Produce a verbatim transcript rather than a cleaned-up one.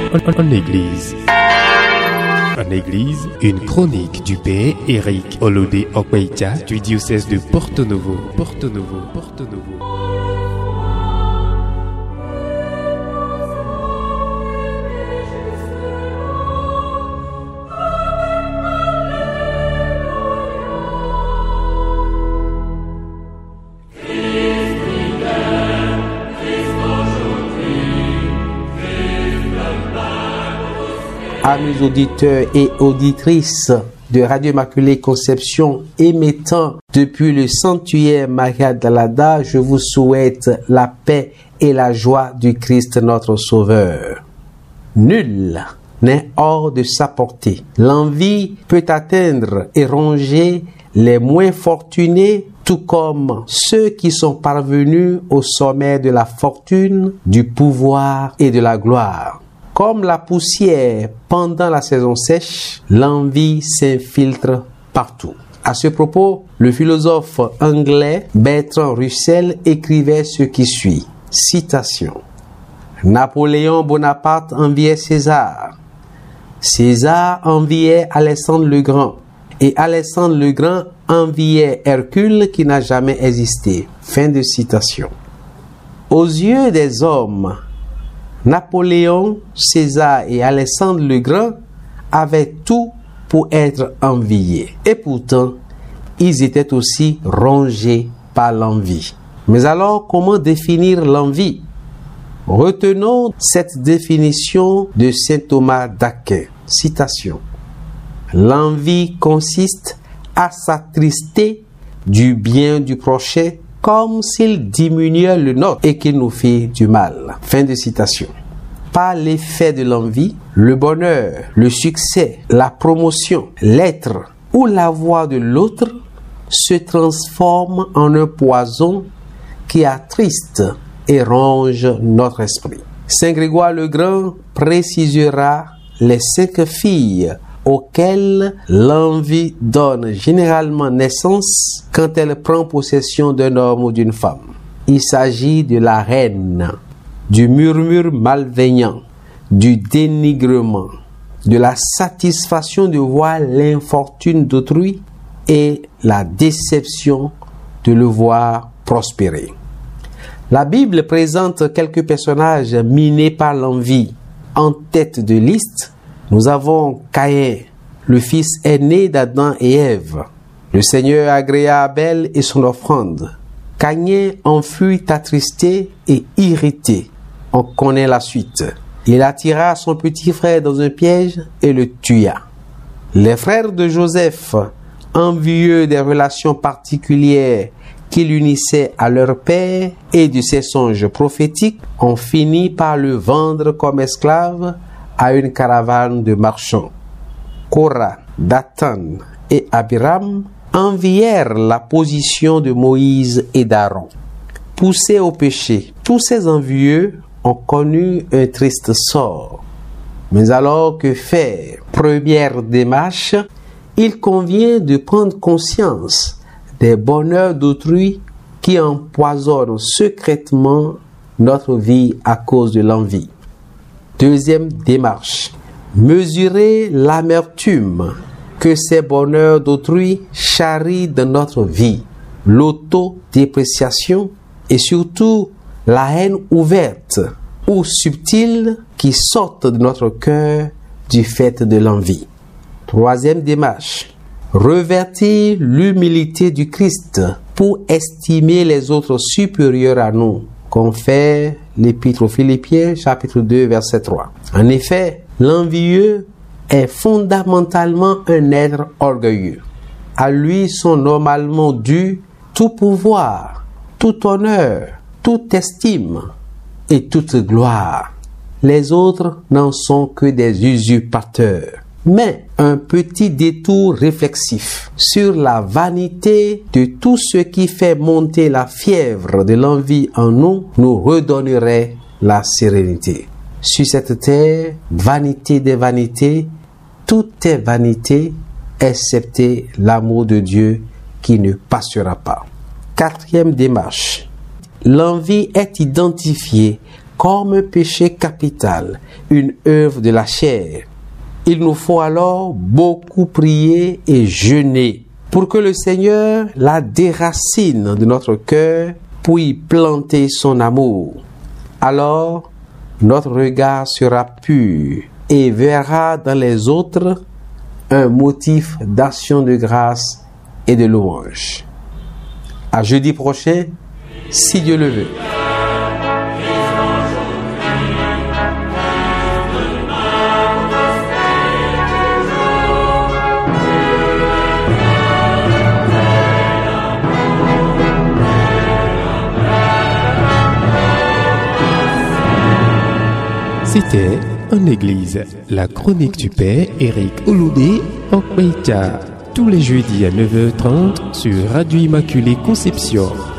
en, en Église. En Église, une chronique du Père Éric Olodé Okweita du diocèse de Porto Novo, Porto Novo, Porto Novo. Amis auditeurs et auditrices de Radio Immaculée Conception émettant depuis le sanctuaire Maria d'Alada, je vous souhaite la paix et la joie du Christ notre Sauveur. Nul n'est hors de sa portée. L'envie peut atteindre et ronger les moins fortunés, tout comme ceux qui sont parvenus au sommet de la fortune, du pouvoir et de la gloire. Comme la poussière pendant la saison sèche, l'envie s'infiltre partout. À ce propos, le philosophe anglais Bertrand Russell écrivait ce qui suit. Citation. Napoléon Bonaparte enviait César. César enviait Alexandre le Grand. Et Alexandre le Grand enviait Hercule qui n'a jamais existé. Fin de citation. Aux yeux des hommes, Napoléon, César et Alexandre le Grand avaient tout pour être enviés. Et pourtant, ils étaient aussi rongés par l'envie. Mais alors, comment définir l'envie? Retenons cette définition de saint Thomas d'Aquin. Citation. L'envie consiste à s'attrister du bien du prochain comme s'il diminuait le nôtre et qu'il nous fait du mal. Fin de citation. Par l'effet de l'envie, le bonheur, le succès, la promotion, l'être ou la voix de l'autre se transforment en un poison qui attriste et ronge notre esprit. Saint Grégoire le Grand précisera les cinq filles auxquelles l'envie donne généralement naissance quand elle prend possession d'un homme ou d'une femme. Il s'agit de la haine, du murmure malveillant, du dénigrement, de la satisfaction de voir l'infortune d'autrui et la déception de le voir prospérer. La Bible présente quelques personnages minés par l'envie. En tête de liste, nous avons Caïn, le fils aîné d'Adam et Ève. Le Seigneur agréa Abel et son offrande. Caïn en fut attristé et irrité. On connaît la suite. Il attira son petit frère dans un piège et le tua. Les frères de Joseph, envieux des relations particulières qui l'unissaient à leur père et de ses songes prophétiques, ont fini par le vendre comme esclave à une caravane de marchands. Korah, Dathan et Abiram envièrent la position de Moïse et d'Aaron. Poussés au péché, tous ces envieux ont connu un triste sort. Mais alors que faire? Première démarche, il convient de prendre conscience des bonheurs d'autrui qui empoisonnent secrètement notre vie à cause de l'envie. Deuxième démarche, mesurer l'amertume que ces bonheurs d'autrui charrient dans notre vie, l'autodépréciation et surtout la haine ouverte ou subtile qui sortent de notre cœur du fait de l'envie. Troisième démarche, revertir l'humilité du Christ pour estimer les autres supérieurs à nous, confère l'Épître aux Philippiens, chapitre deux, verset trois. En effet, l'envieux est fondamentalement un être orgueilleux. À lui sont normalement dus tout pouvoir, tout honneur, toute estime et toute gloire. Les autres n'en sont que des usurpateurs. Mais un petit détour réflexif sur la vanité de tout ce qui fait monter la fièvre de l'envie en nous nous redonnerait la sérénité. Sur cette terre, vanité des vanités, tout est vanité, excepté l'amour de Dieu qui ne passera pas. Quatrième démarche. L'envie est identifiée comme péché capital, une œuvre de la chair. Il nous faut alors beaucoup prier et jeûner pour que le Seigneur la déracine de notre cœur pour y planter son amour. Alors, notre regard sera pur et verra dans les autres un motif d'action de grâce et de louange. À jeudi prochain, si Dieu le veut. C'était en église, la chronique du Père Éric Olodé Okpeïta, tous les jeudis à neuf heures trente sur Radio Immaculée Conception.